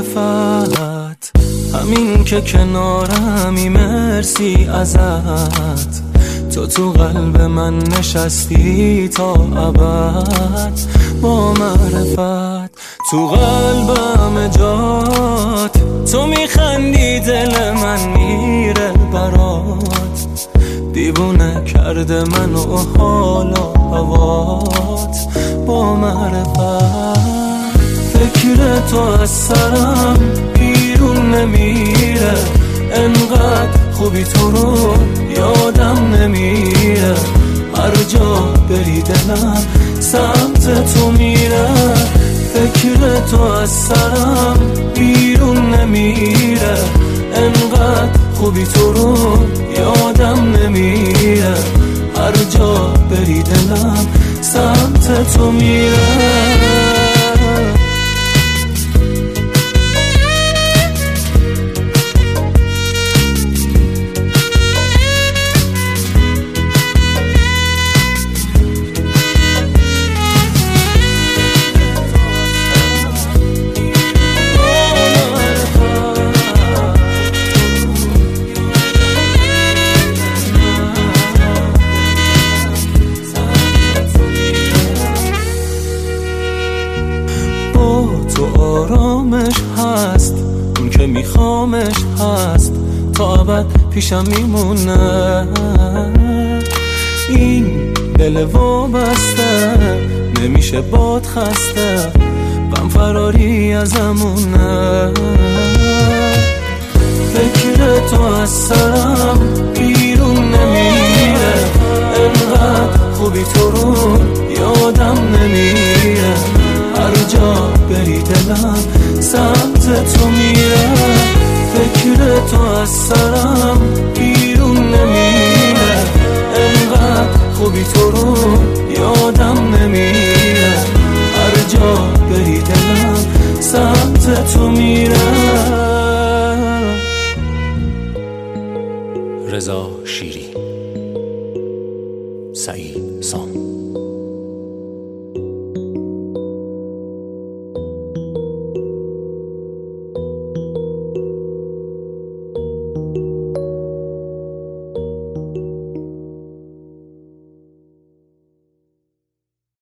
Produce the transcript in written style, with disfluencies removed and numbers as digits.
معرفت، همین که کنارمی مرسی ازت. تو قلب من نشستی تا ابد با معرفت. تو قلبم جات، تو میخندی دل من میره برات. دیوونه کرده منو حالا هوات با معرفت. فکر تو از سرم بیرون نمیره، انقدر خوبی تو رو یادم نمیره. هر جا بری دلم سمت تو میره. فکر تو از سرم بیرون نمیره، انقدر خوبی تو رو یادم نمیره. هر جا بری دلم سمت تو میره. آرامش هست، اون که میخوامش هست، تا ابد پیشم میمونه. این دل وابسته نمیشه باد خسته، غم فراری ازمونه. فکر تو از سرم بیرون نمیره، انقدر خوبی تو رو یادم نمیره. هر جا بری دلم سمت تو میره. فکر تو از سرم بیرون نمیره، انقدر خوبی تو رو یادم نمیره. هر جا بری دلم سمت تو میره. رضا شیری، سعید سام.